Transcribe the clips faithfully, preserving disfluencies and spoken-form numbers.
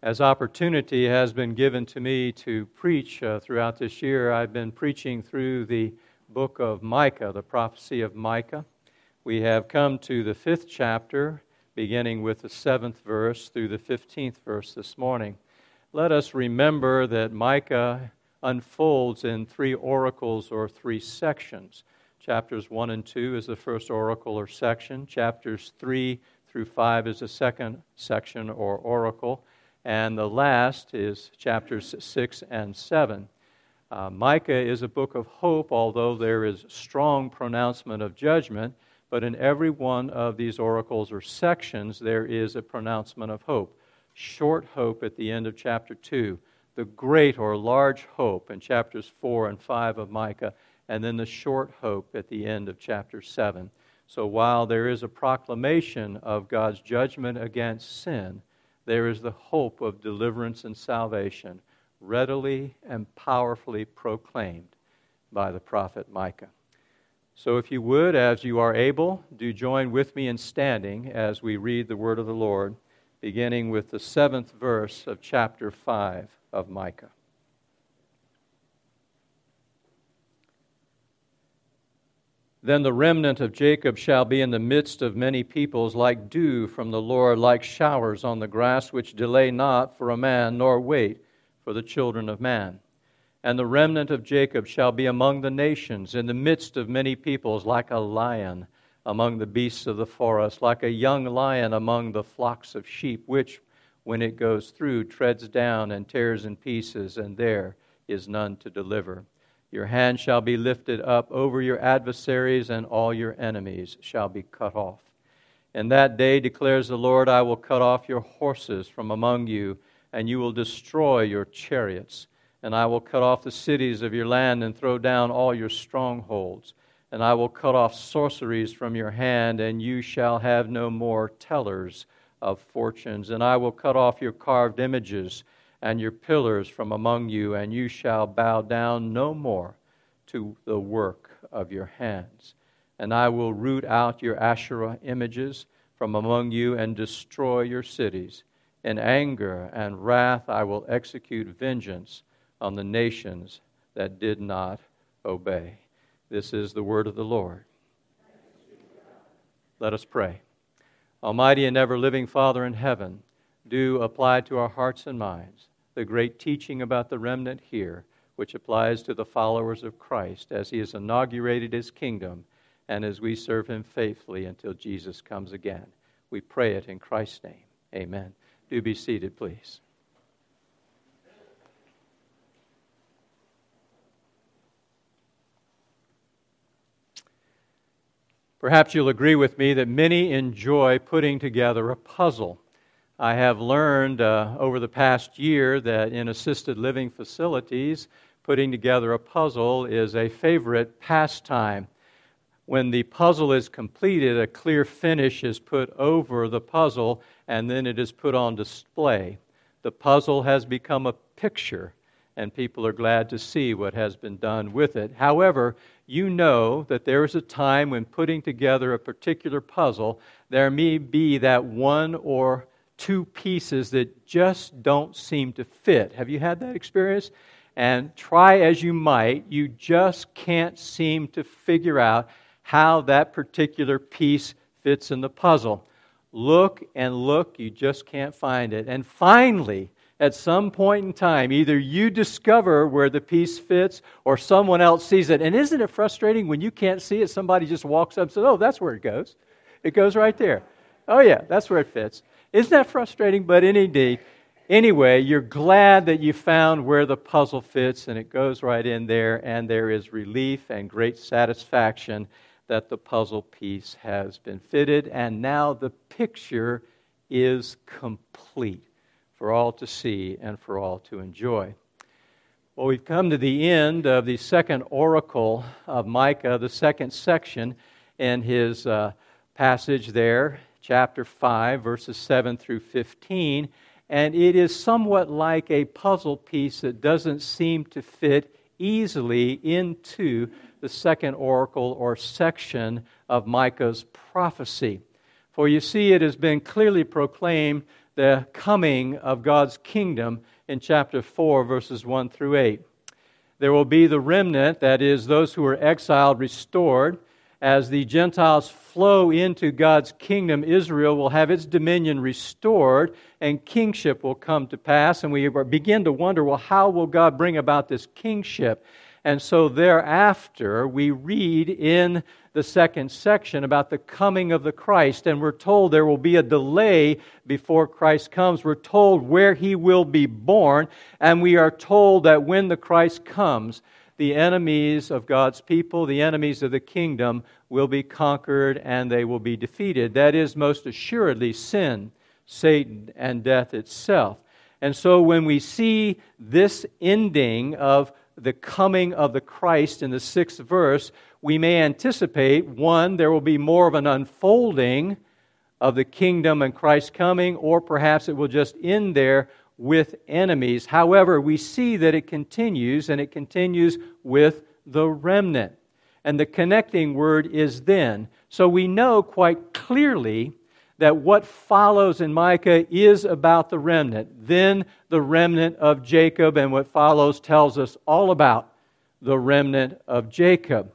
As opportunity has been given to me to preach uh, throughout this year, I've been preaching through the book of Micah, the prophecy of Micah. We have come to the fifth chapter, beginning with the seventh verse through the fifteenth verse this morning. Let us remember that Micah unfolds in three oracles or three sections. Chapters one and two is the first oracle or section. Chapters three through five is the second section or oracle. And the last is chapters six and seven. Uh, Micah is a book of hope, although there is strong pronouncement of judgment. But in every one of these oracles or sections, there is a pronouncement of hope. Short hope at the end of chapter two. The great or large hope in chapters four and five of Micah. And then the short hope at the end of chapter seven. So while there is a proclamation of God's judgment against sin, there is the hope of deliverance and salvation readily and powerfully proclaimed by the prophet Micah. So if you would, as you are able, do join with me in standing as we read the word of the Lord, beginning with the seventh verse of chapter five of Micah. Then the remnant of Jacob shall be in the midst of many peoples, like dew from the Lord, like showers on the grass, which delay not for a man, nor wait for the children of man. And the remnant of Jacob shall be among the nations, in the midst of many peoples, like a lion among the beasts of the forest, like a young lion among the flocks of sheep, which, when it goes through, treads down and tears in pieces, and there is none to deliver. Your hand shall be lifted up over your adversaries, and all your enemies shall be cut off. In that day, declares the Lord, I will cut off your horses from among you, and you will destroy your chariots. And I will cut off the cities of your land and throw down all your strongholds. And I will cut off sorceries from your hand, and you shall have no more tellers of fortunes. And I will cut off your carved images and your pillars from among you, and you shall bow down no more to the work of your hands. And I will root out your Asherah images from among you and destroy your cities. In anger and wrath I will execute vengeance on the nations that did not obey. This is the word of the Lord. Let us pray. Almighty and ever-living Father in heaven, do apply to our hearts and minds the great teaching about the remnant here, which applies to the followers of Christ as He has inaugurated His kingdom and as we serve Him faithfully until Jesus comes again. We pray it in Christ's name. Amen. Do be seated, please. Perhaps you'll agree with me that many enjoy putting together a puzzle. I have learned uh, over the past year that in assisted living facilities, putting together a puzzle is a favorite pastime. When the puzzle is completed, a clear finish is put over the puzzle, and then it is put on display. The puzzle has become a picture, and people are glad to see what has been done with it. However, you know that there is a time when putting together a particular puzzle, there may be that one or two pieces that just don't seem to fit. Have you had that experience? And try as you might, you just can't seem to figure out how that particular piece fits in the puzzle. Look and look, you just can't find it. And finally, at some point in time, either you discover where the piece fits or someone else sees it. And isn't it frustrating when you can't see it, somebody just walks up and says, oh, that's where it goes. It goes right there. Oh yeah, that's where it fits. Isn't that frustrating? But indeed, anyway, you're glad that you found where the puzzle fits, and it goes right in there, and there is relief and great satisfaction that the puzzle piece has been fitted, and now the picture is complete for all to see and for all to enjoy. Well, we've come to the end of the second oracle of Micah, the second section in his uh, passage there, chapter five, verses seven through fifteen, and it is somewhat like a puzzle piece that doesn't seem to fit easily into the second oracle or section of Micah's prophecy. For you see, it has been clearly proclaimed the coming of God's kingdom in chapter four, verses one through eight. There will be the remnant, that is, those who are exiled, restored. As the Gentiles flow into God's kingdom, Israel will have its dominion restored and kingship will come to pass. And we begin to wonder, well, how will God bring about this kingship? And so thereafter, we read in the second section about the coming of the Christ. And we're told there will be a delay before Christ comes. We're told where He will be born. And we are told that when the Christ comes, the enemies of God's people, the enemies of the kingdom, will be conquered and they will be defeated. That is most assuredly sin, Satan, and death itself. And so when we see this ending of the coming of the Christ in the sixth verse, we may anticipate, one, there will be more of an unfolding of the kingdom and Christ's coming, or perhaps it will just end there with enemies. However, we see that it continues, and it continues with the remnant. And the connecting word is then. So we know quite clearly that what follows in Micah is about the remnant. Then the remnant of Jacob, and what follows tells us all about the remnant of Jacob.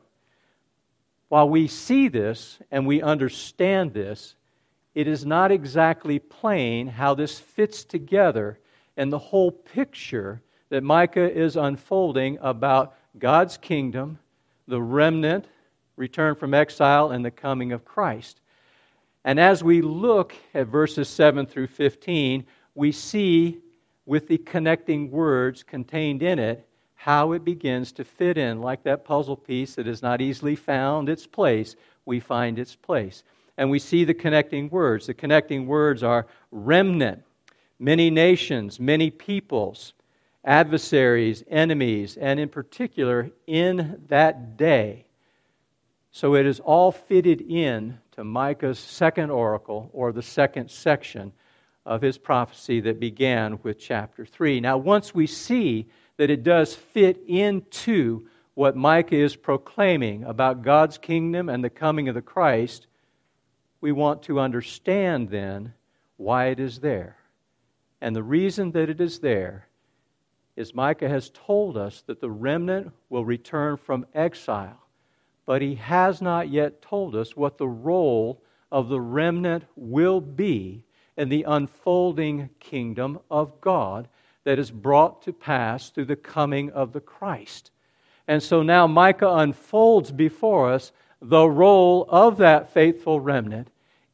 While we see this and we understand this, it is not exactly plain how this fits together and the whole picture that Micah is unfolding about God's kingdom, the remnant, return from exile, and the coming of Christ. And as we look at verses seven through fifteen, we see with the connecting words contained in it how it begins to fit in. Like that puzzle piece that is not easily found its place, we find its place. And we see the connecting words. The connecting words are remnant, many nations, many peoples, adversaries, enemies, and in particular, in that day. So it is all fitted in to Micah's second oracle, or the second section of his prophecy that began with chapter three. Now, once we see that it does fit into what Micah is proclaiming about God's kingdom and the coming of the Christ, we want to understand then why it is there. And the reason that it is there is Micah has told us that the remnant will return from exile, but he has not yet told us what the role of the remnant will be in the unfolding kingdom of God that is brought to pass through the coming of the Christ. And so now Micah unfolds before us the role of that faithful remnant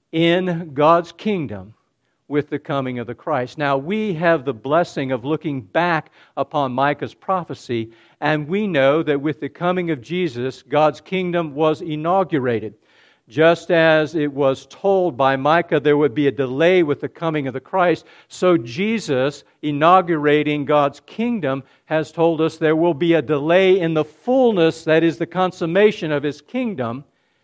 in God's kingdom with the coming of the Christ. Now, we have the blessing of looking back upon Micah's prophecy, and we know that with the coming of Jesus, God's kingdom was inaugurated. Just as it was told by Micah there would be a delay with the coming of the Christ, so Jesus, inaugurating God's kingdom, has told us there will be a delay in the fullness, that is the consummation of His kingdom,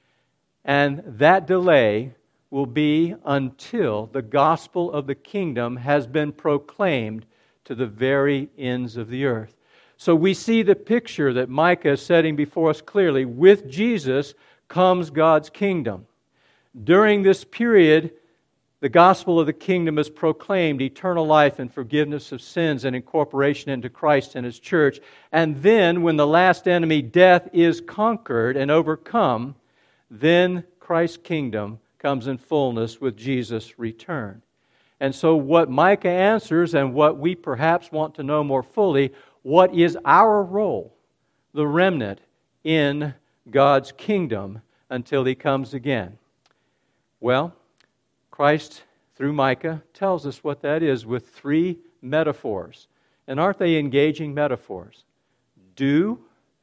and that delay will be until the gospel of the kingdom has been proclaimed to the very ends of the earth. So we see the picture that Micah is setting before us clearly. With Jesus comes God's kingdom. During this period, the gospel of the kingdom is proclaimed, eternal life and forgiveness of sins and incorporation into Christ and His church. And then, when the last enemy, death, is conquered and overcome, then Christ's kingdom comes in fullness with Jesus' return. And so what Micah answers, and what we perhaps want to know more fully, what is our role, the remnant, in God's kingdom until He comes again? Well, Christ, through Micah, tells us what that is with three metaphors. And aren't they engaging metaphors? Dew,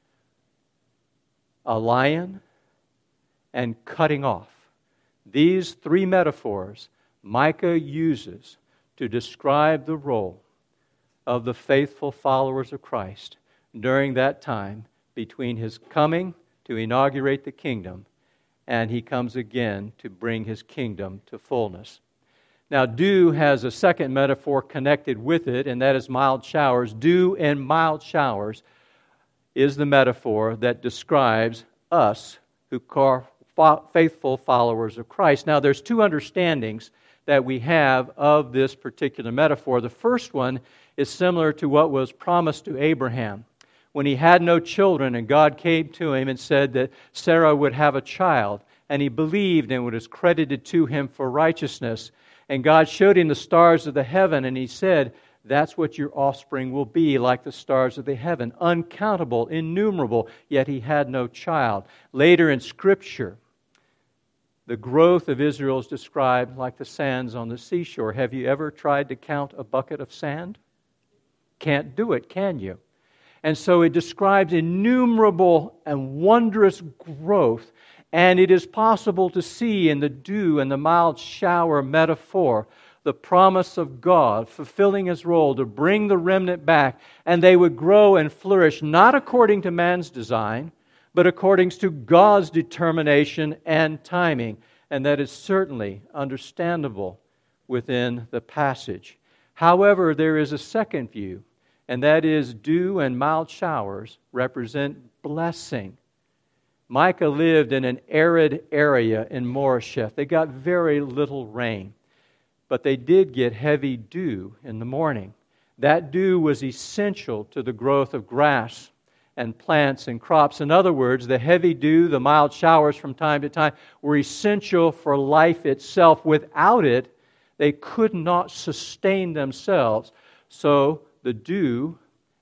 a lion, and cutting off. These three metaphors Micah uses to describe the role of the faithful followers of Christ during that time between His coming to inaugurate the kingdom and He comes again to bring His kingdom to fullness. Now, dew has a second metaphor connected with it, and that is mild showers. Dew and mild showers is the metaphor that describes us who are faithful followers of Christ. Now, there's two understandings that we have of this particular metaphor. The first one is similar to what was promised to Abraham. When he had no children and God came to him and said that Sarah would have a child, and he believed and it was credited to him for righteousness. And God showed him the stars of the heaven, and he said, that's what your offspring will be, like the stars of the heaven, uncountable, innumerable, yet he had no child. Later in Scripture, the growth of Israel is described like the sands on the seashore. Have you ever tried to count a bucket of sand? Can't do it, can you? And so it describes innumerable and wondrous growth, and it is possible to see in the dew and the mild shower metaphor the promise of God fulfilling His role to bring the remnant back, and they would grow and flourish not according to man's design, but according to God's determination and timing. And that is certainly understandable within the passage. However, there is a second view, and that is dew and mild showers represent blessing. Micah lived in an arid area in Moresheth. They got very little rain, but they did get heavy dew in the morning. That dew was essential to the growth of grass and plants and crops. In other words, the heavy dew, the mild showers from time to time were essential for life itself. Without it, they could not sustain themselves. So the dew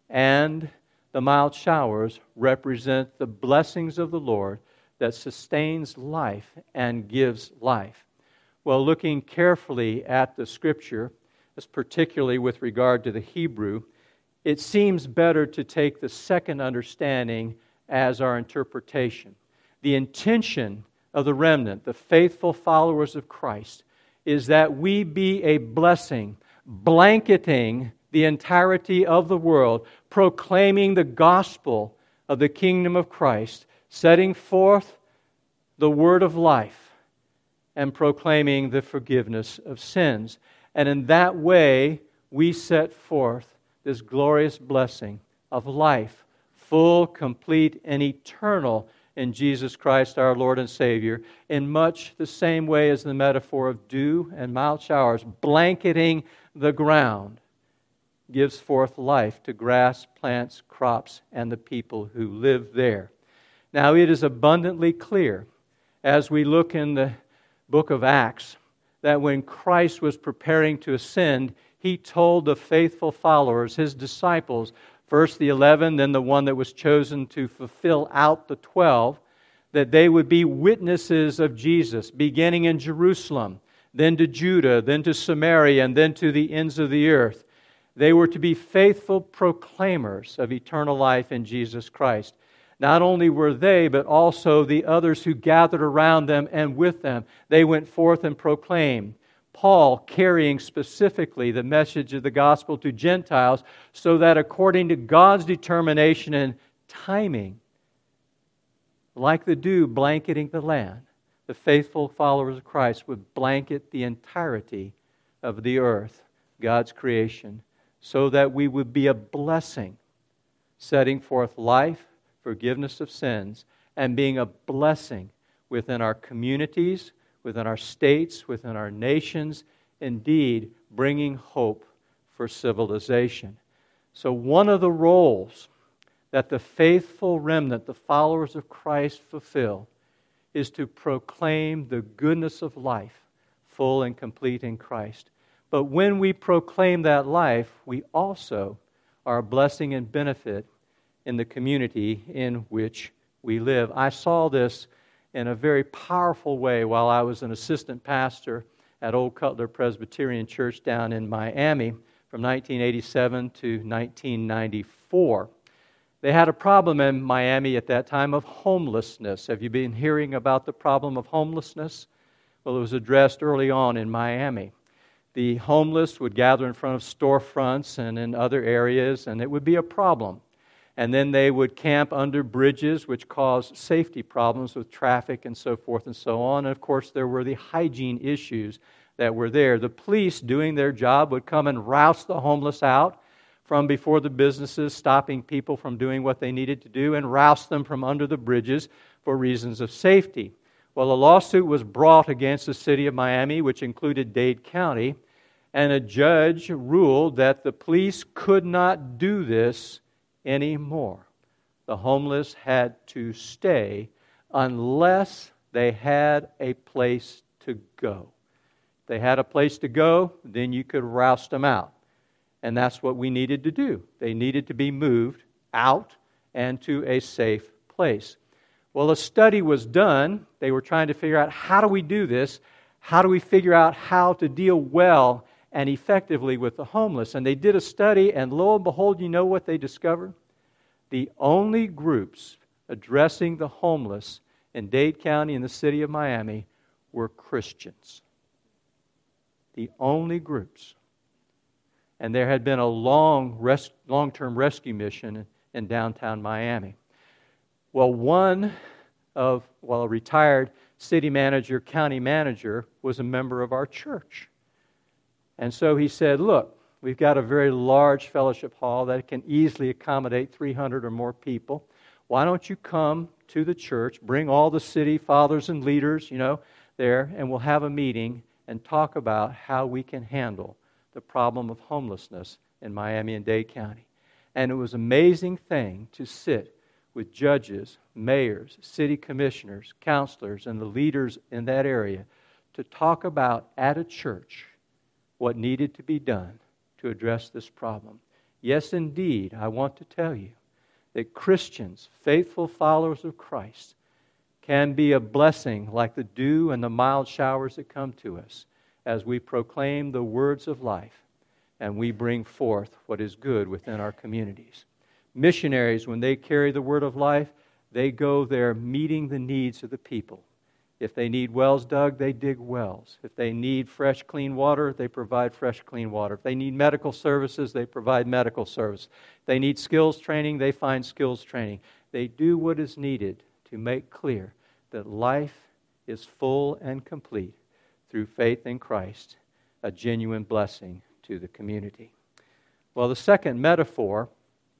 and the mild showers represent the blessings of the Lord that sustains life and gives life. Well, looking carefully at the Scripture, as particularly with regard to the Hebrew, it seems better to take the second understanding as our interpretation. The intention of the remnant, the faithful followers of Christ, is that we be a blessing, blanketing the entirety of the world, proclaiming the gospel of the kingdom of Christ, setting forth the word of life, and proclaiming the forgiveness of sins. And in that way, we set forth this glorious blessing of life, full, complete, and eternal in Jesus Christ our Lord and Savior, in much the same way as the metaphor of dew and mild showers, blanketing the ground, gives forth life to grass, plants, crops, and the people who live there. Now, it is abundantly clear, as we look in the book of Acts, that when Christ was preparing to ascend, He told the faithful followers, His disciples, first the eleven, then the one that was chosen to fulfill out the twelve, that they would be witnesses of Jesus, beginning in Jerusalem, then to Judah, then to Samaria, and then to the ends of the earth. They were to be faithful proclaimers of eternal life in Jesus Christ. Not only were they, but also the others who gathered around them and with them. They went forth and proclaimed. Paul carrying specifically the message of the gospel to Gentiles, so that according to God's determination and timing, like the dew blanketing the land, the faithful followers of Christ would blanket the entirety of the earth, God's creation, so that we would be a blessing, setting forth life, forgiveness of sins, and being a blessing within our communities, within our states, within our nations, indeed bringing hope for civilization. So one of the roles that the faithful remnant, the followers of Christ, fulfill is to proclaim the goodness of life, full and complete in Christ. But when we proclaim that life, we also are a blessing and benefit in the community in which we live. I saw this in a very powerful way while I was an assistant pastor at Old Cutler Presbyterian Church down in Miami from nineteen eighty-seven to nineteen ninety-four. They had a problem in Miami at that time of homelessness. Have you been hearing about the problem of homelessness? Well, it was addressed early on in Miami. The homeless would gather in front of storefronts and in other areas, and it would be a problem. And then they would camp under bridges, which caused safety problems with traffic and so forth and so on. And of course, there were the hygiene issues that were there. The police, doing their job, would come and roust the homeless out from before the businesses, stopping people from doing what they needed to do, and roust them from under the bridges for reasons of safety. Well, a lawsuit was brought against the city of Miami, which included Dade County, and a judge ruled that the police could not do this anymore. The homeless had to stay unless they had a place to go. If they had a place to go, then you could roust them out. And that's what we needed to do. They needed to be moved out and to a safe place. Well, a study was done. They were trying to figure out, how do we do this? How do we figure out how to deal well and effectively with the homeless? And they did a study, and lo and behold, you know what they discovered? The only groups addressing the homeless in Dade County and the city of Miami were Christians. The only groups. And there had been a long res- long-term rescue mission in downtown Miami. Well, one of, well, a retired city manager, county manager, was a member of our church. And so he said, look, we've got a very large fellowship hall that can easily accommodate three hundred or more people. Why don't you come to the church, bring all the city fathers and leaders, you know, there, and we'll have a meeting and talk about how we can handle the problem of homelessness in Miami and Dade County. And it was an amazing thing to sit with judges, mayors, city commissioners, counselors, and the leaders in that area to talk about at a church what needed to be done to address this problem. Yes, indeed, I want to tell you that Christians, faithful followers of Christ, can be a blessing like the dew and the mild showers that come to us as we proclaim the words of life and we bring forth what is good within our communities. Missionaries, when they carry the word of life, they go there meeting the needs of the people. If they need wells dug, they dig wells. If they need fresh, clean water, they provide fresh, clean water. If they need medical services, they provide medical service. If they need skills training, they find skills training. They do what is needed to make clear that life is full and complete through faith in Christ, a genuine blessing to the community. Well, the second metaphor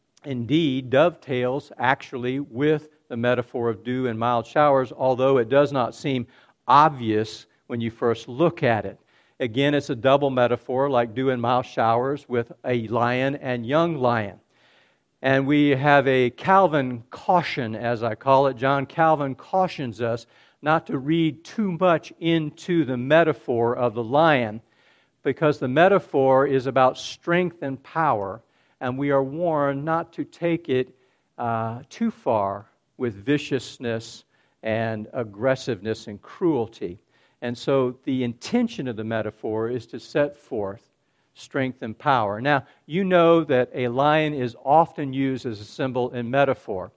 indeed dovetails actually with the metaphor of dew and mild showers, although it does not seem obvious when you first look at it. Again, it's a double metaphor like dew and mild showers with a lion and young lion. And we have a Calvin caution, as I call it. John Calvin cautions us not to read too much into the metaphor of the lion, because the metaphor is about strength and power, and we are warned not to take it uh, too far with viciousness and aggressiveness and cruelty. And so the intention of the metaphor is to set forth strength and power. Now, you know that a lion is often used as a symbol in metaphor.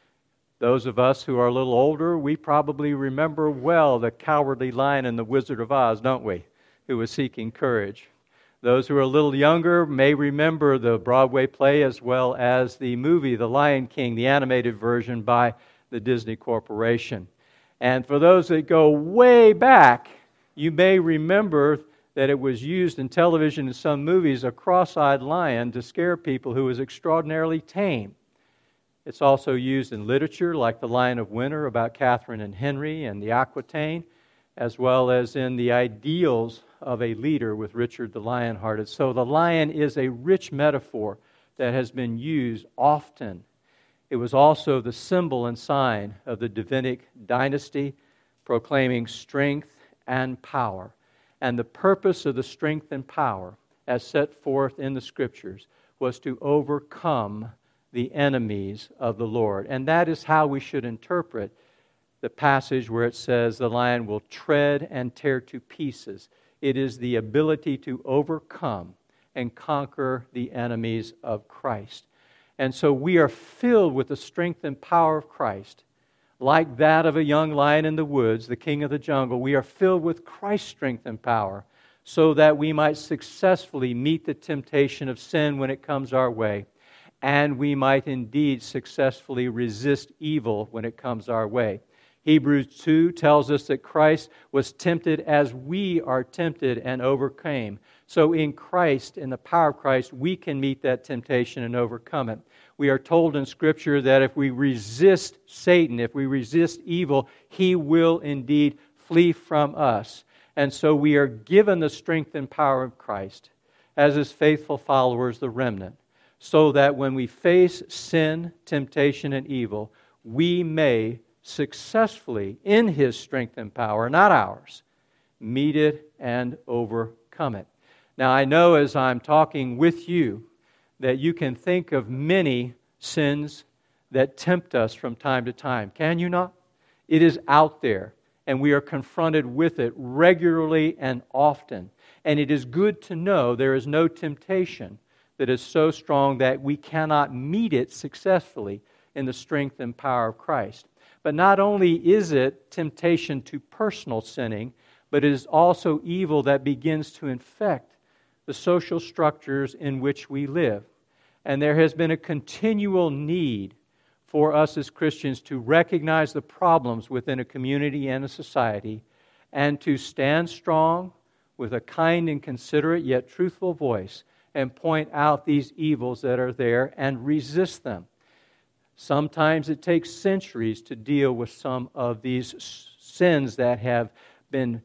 Those of us who are a little older, we probably remember well the cowardly lion in The Wizard of Oz, don't we? Who was seeking courage. Those who are a little younger may remember the Broadway play as well as the movie The Lion King, the animated version by the Disney Corporation. And for those that go way back, you may remember that it was used in television in some movies, a cross-eyed lion to scare people who was extraordinarily tame. It's also used in literature like The Lion of Winter about Catherine and Henry and the Aquitaine, as well as in the ideals of a leader with Richard the Lionhearted. So the lion is a rich metaphor that has been used often. It was also the symbol and sign of the Davidic dynasty, proclaiming strength and power. And the purpose of the strength and power, as set forth in the Scriptures, was to overcome the enemies of the Lord. And that is how we should interpret the passage where it says the lion will tread and tear to pieces. It is the ability to overcome and conquer the enemies of Christ. And so we are filled with the strength and power of Christ, like that of a young lion in the woods, the king of the jungle. We are filled with Christ's strength and power so that we might successfully meet the temptation of sin when it comes our way, and we might indeed successfully resist evil when it comes our way. Hebrews two tells us that Christ was tempted as we are tempted and overcame, So in Christ, in the power of Christ, we can meet that temptation and overcome it. We are told in Scripture that if we resist Satan, if we resist evil, he will indeed flee from us. And so we are given the strength and power of Christ as His faithful followers, the remnant, so that when we face sin, temptation, and evil, we may successfully, in His strength and power, not ours, meet it and overcome it. Now, I know as I'm talking with you that you can think of many sins that tempt us from time to time. Can you not? It is out there, and we are confronted with it regularly and often. And it is good to know there is no temptation that is so strong that we cannot meet it successfully in the strength and power of Christ. But not only is it temptation to personal sinning, but it is also evil that begins to infect the social structures in which we live. And there has been a continual need for us as Christians to recognize the problems within a community and a society and to stand strong with a kind and considerate yet truthful voice and point out these evils that are there and resist them. Sometimes it takes centuries to deal with some of these sins that have been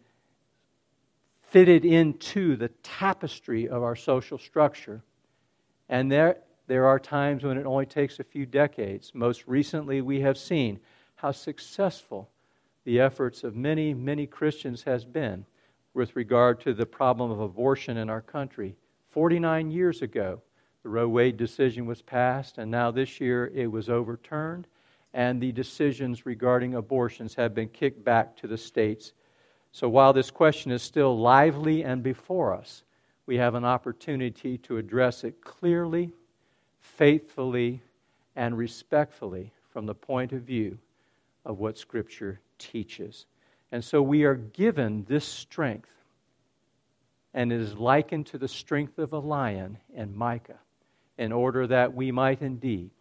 fitted into the tapestry of our social structure. And there, there are times when it only takes a few decades. Most recently, we have seen how successful the efforts of many, many Christians has been with regard to the problem of abortion in our country. forty-nine years ago, the Roe Wade decision was passed, and now this year it was overturned, and the decisions regarding abortions have been kicked back to the states. So while this question is still lively and before us, we have an opportunity to address it clearly, faithfully, and respectfully from the point of view of what Scripture teaches. And so we are given this strength, and it is likened to the strength of a lion in Micah, in order that we might indeed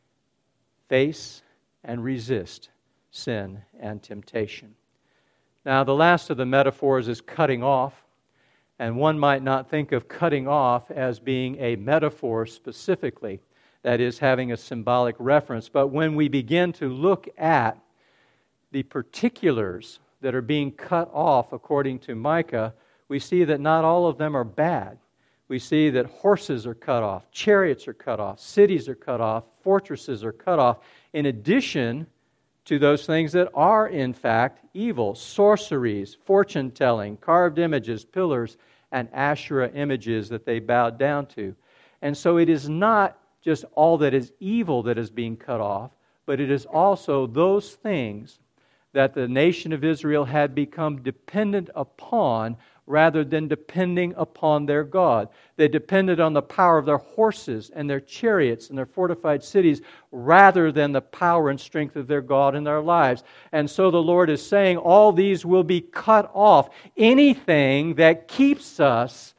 face and resist sin and temptation. Now, the last of the metaphors is cutting off, and one might not think of cutting off as being a metaphor specifically, that is, having a symbolic reference. But when we begin to look at the particulars that are being cut off according to Micah, we see that not all of them are bad. We see that horses are cut off, chariots are cut off, cities are cut off, fortresses are cut off, in addition to those things that are in fact evil: sorceries, fortune-telling, carved images, pillars, and Asherah images that they bowed down to. And so it is not just all that is evil that is being cut off, but it is also those things that the nation of Israel had become dependent upon rather than depending upon their God. They depended on the power of their horses and their chariots and their fortified cities rather than the power and strength of their God in their lives. And so the Lord is saying all these will be cut off. Anything that keeps us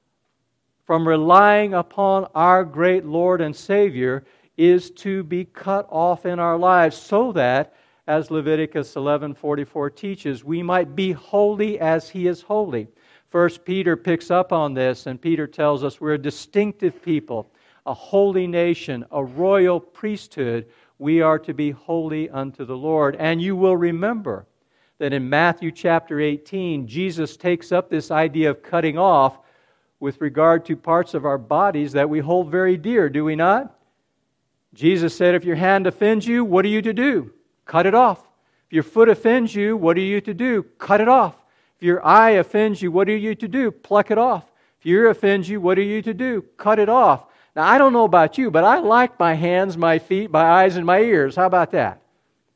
from relying upon our great Lord and Savior is to be cut off in our lives, so that, as Leviticus eleven forty-four teaches, we might be holy as He is holy. First Peter picks up on this, and Peter tells us we're a distinctive people, a holy nation, a royal priesthood. We are to be holy unto the Lord. And you will remember that in Matthew chapter eighteen, Jesus takes up this idea of cutting off with regard to parts of our bodies that we hold very dear, do we not? Jesus said, if your hand offends you, what are you to do? Cut it off. If your foot offends you, what are you to do? Cut it off. If your eye offends you, what are you to do? Pluck it off. If your ear offends you, what are you to do? Cut it off. Now, I don't know about you, but I like my hands, my feet, my eyes, and my ears. How about that?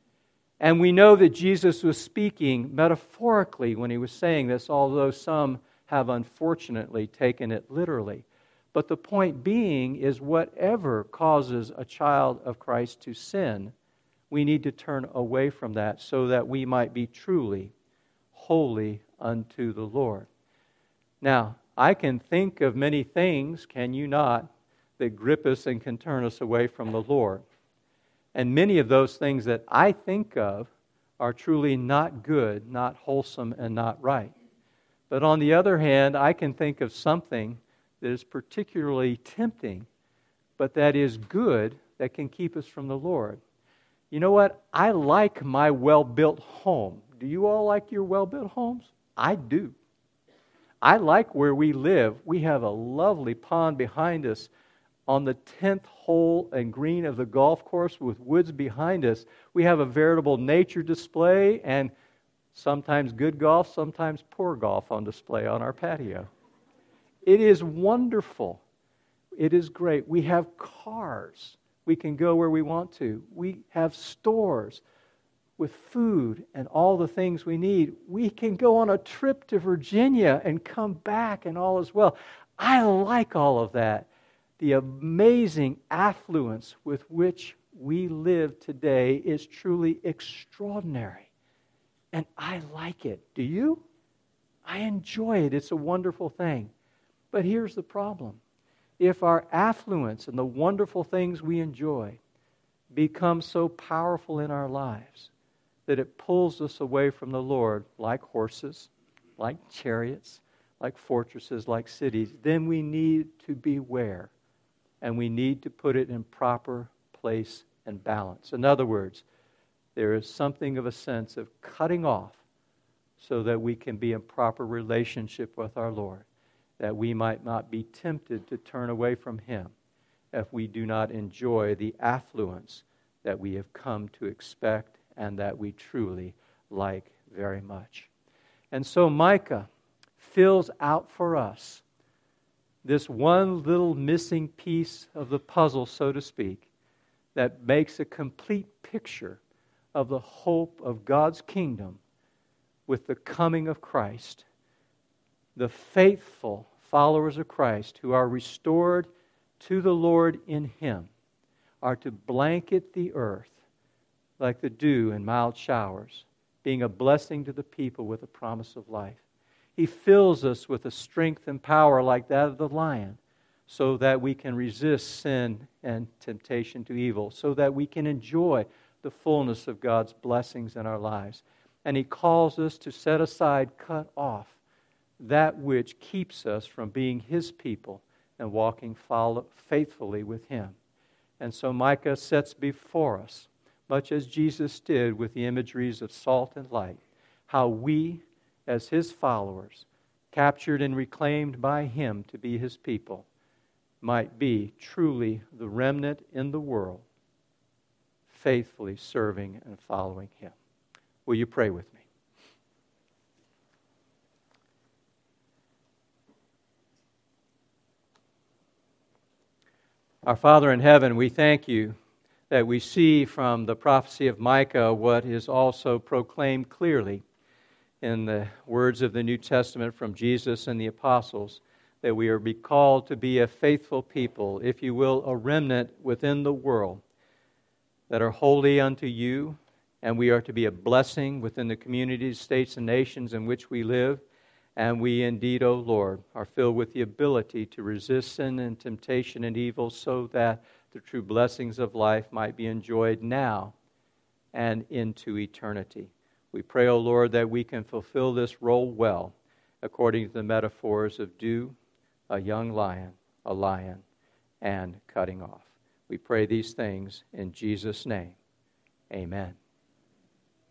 And we know that Jesus was speaking metaphorically when He was saying this, although some have unfortunately taken it literally. But the point being is, whatever causes a child of Christ to sin, we need to turn away from that so that we might be truly holy unto the Lord. Now, I can think of many things, can you not, that grip us and can turn us away from the Lord. And many of those things that I think of are truly not good, not wholesome, and not right. But on the other hand, I can think of something that is particularly tempting, but that is good, that can keep us from the Lord. You know what? I like my well-built home. Do you all like your well-built homes? I do. I like where we live. We have a lovely pond behind us on the tenth hole and green of the golf course with woods behind us. We have a veritable nature display and sometimes good golf, sometimes poor golf on display on our patio. It is wonderful. It is great. We have cars. We can go where we want to. We have stores with food and all the things we need. We can go on a trip to Virginia and come back and all is well. I like all of that. The amazing affluence with which we live today is truly extraordinary. And I like it. Do you? I enjoy it. It's a wonderful thing. But here's the problem. If our affluence and the wonderful things we enjoy become so powerful in our lives that it pulls us away from the Lord, like horses, like chariots, like fortresses, like cities, then we need to beware. And we need to put it in proper place and balance. In other words, there is something of a sense of cutting off so that we can be in proper relationship with our Lord, that we might not be tempted to turn away from Him if we do not enjoy the affluence that we have come to expect and that we truly like very much. And so Micah fills out for us this one little missing piece of the puzzle, so to speak, that makes a complete picture of the hope of God's kingdom with the coming of Christ. The faithful followers of Christ who are restored to the Lord in Him are to blanket the earth like the dew and mild showers, being a blessing to the people with a promise of life. He fills us with a strength and power like that of the lion so that we can resist sin and temptation to evil, so that we can enjoy the fullness of God's blessings in our lives. And He calls us to set aside, cut off that which keeps us from being His people and walking follow, faithfully with Him. And so Micah sets before us, much as Jesus did with the imageries of salt and light, how we, as His followers, captured and reclaimed by Him to be His people, might be truly the remnant in the world, faithfully serving and following Him. Will you pray with me? Our Father in heaven, we thank You that we see from the prophecy of Micah what is also proclaimed clearly in the words of the New Testament from Jesus and the apostles, that we are be called to be a faithful people, if you will, a remnant within the world that are holy unto You, and we are to be a blessing within the communities, states, and nations in which we live. And we indeed, O Lord, are filled with the ability to resist sin and temptation and evil so that the true blessings of life might be enjoyed now and into eternity. We pray, O Lord, that we can fulfill this role well, according to the metaphors of dew, a young lion, a lion, and cutting off. We pray these things in Jesus' name. Amen.